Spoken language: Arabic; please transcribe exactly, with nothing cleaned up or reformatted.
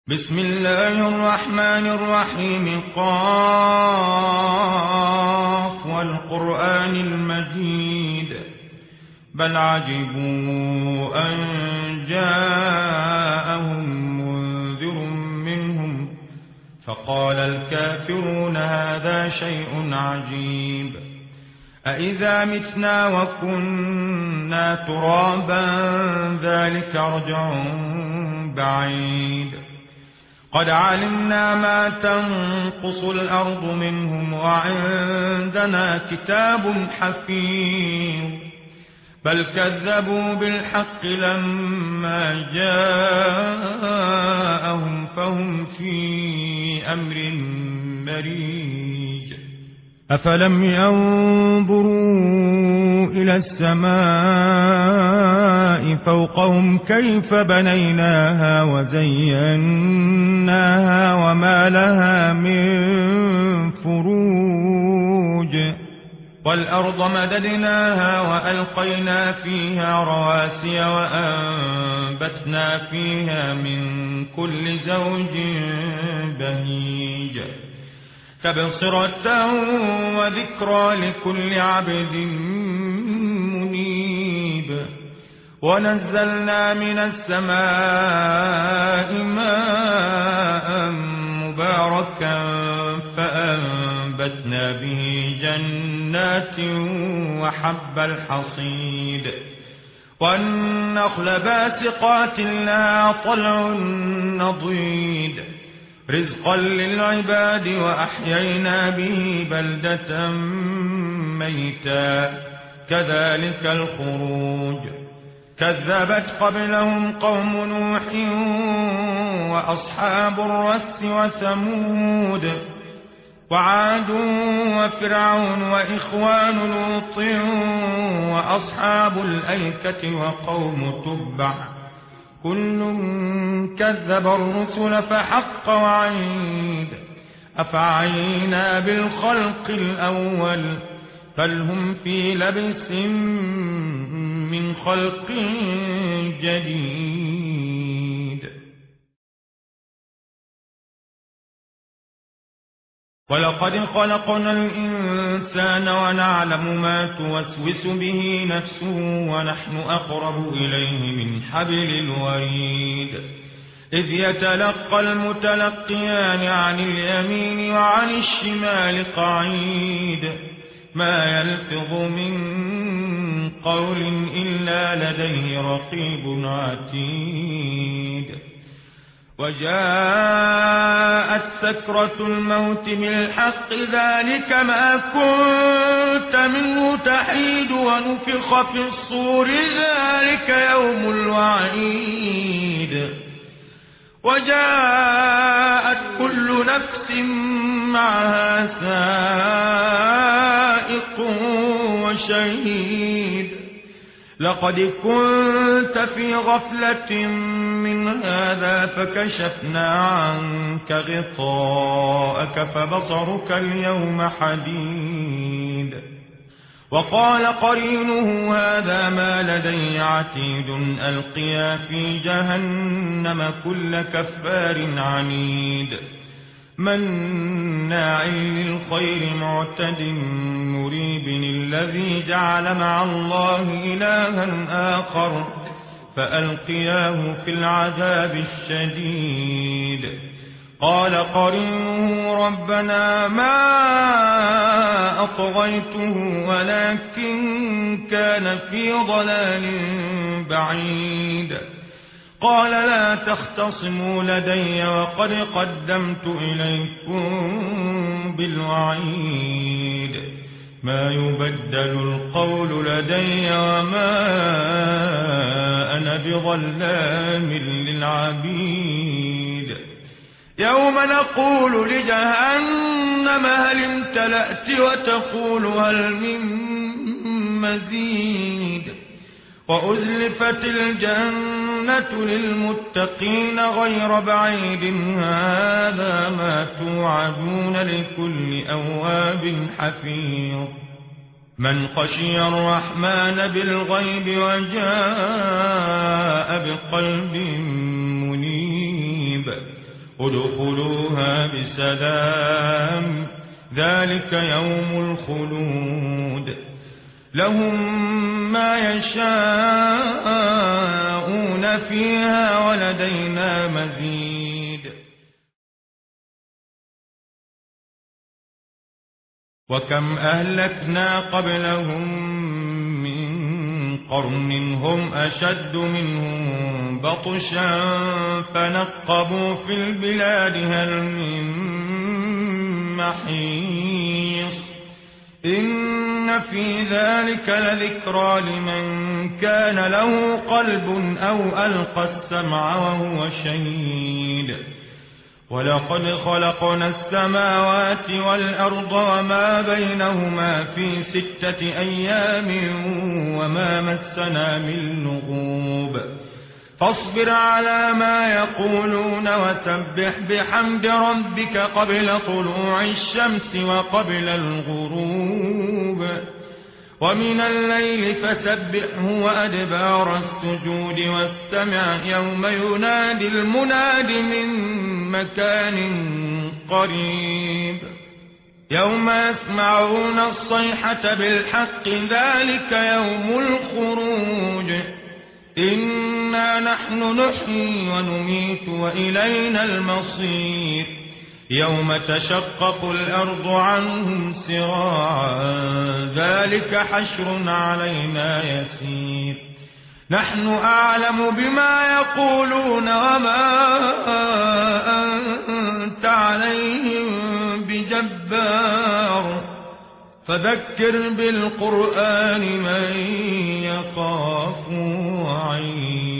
بسم الله الرحمن الرحيم. قاف والقرآن المجيد بل عجبوا أن جاءهم منذر منهم فقال الكافرون هذا شيء عجيب أإذا متنا وكنا ترابا ذلك رجع بعيد قد علمنا ما تنقص الأرض منهم وعندنا كتاب حفيظ بل كذبوا بالحق لما جاءهم فهم في أمر مريج أفلم ينظروا إلى السماء فوقهم كيف بنيناها وزيناها وما لها من فروج والأرض مددناها وألقينا فيها رواسي وأنبتنا فيها من كل زوج بهيج تبصرة وذكرى لكل عبد منيب ونزلنا من السماء ماء مباركا فأنبتنا به جنات وحب الحصيد والنخل باسقات لها طلع نضيد رزقا للعباد وأحيينا به بلدة ميتا كذلك الخروج كذبت قبلهم قوم نوح وأصحاب الرس وثمود وعاد وفرعون وإخوان لوط وأصحاب الأيكة وقوم تبع كل كذب الرسل فحق وعيد أفعينا بالخلق الأول بل هم في لبس من خلق جديد ولقد خلقنا الإنسان ونعلم ما توسوس به نفسه ونحن أقرب إليه من حبل الوريد إذ يتلقى المتلقيان عن اليمين وعن الشمال قعيد ما يلفظ من قول إلا لديه رقيب عتيد وجاءت سكرة الموت بالحق ذلك ما كنت منه تحيد ونفخ في الصور ذلك يوم الوعيد وجاءت كل نفس معها سائق وشهيد لقد كنت في غفلة من هذا فكشفنا عنك غطاءك فبصرك اليوم حديد وقال قرينه هذا ما لدي عتيد ألقيا في جهنم كل كفار عنيد مناع للخير معتد مريب الذي جعل مع الله إلها آخر فألقياه في العذاب الشديد قال قرينه ربنا ما أطغيته ولكن كان في ضلال بعيد قال لا تختصموا لدي وقد قدمت إليكم بالوعيد ما يبدل القول لدي وما أنا بظلام للعبيد يوم نقول لجهنم هل امتلأت وتقول هل من مزيد وأزلفت الجنة للمتقين غير بعيد هذا ما توعدون لكل أواب حفيظ من خشي الرحمن بالغيب وجاء بقلب منيب ادخلوها بسلام ذلك يوم الخلود لهم ما يشاءون فيها ولدينا مزيد وكم أهلكنا قبلهم من قرن هم أشد منهم بطشا فنقبوا في البلاد هل من محيص إن في ذلك لذكرى لمن كان له قلب أو ألقى السمع وهو شهيد ولقد خلقنا السماوات والأرض وما بينهما في ستة أيام وما مسنا من لغوب فاصبر على ما يقولون وسبح بحمد ربك قبل طلوع الشمس وقبل الغروب ومن الليل فسبحه وأدبار السجود واستمع يوم ينادي المناد من مكان قريب يوم يسمعون الصيحة بالحق ذلك يوم الخروج إنا نحن نحيي ونميت وإلينا المصير يوم تشقق الأرض عنهم سراعا ذلك حشر علينا يسير نحن أعلم بما يقولون وما أنت عليهم بجبار فذكر بالقرآن من يخاف وعيد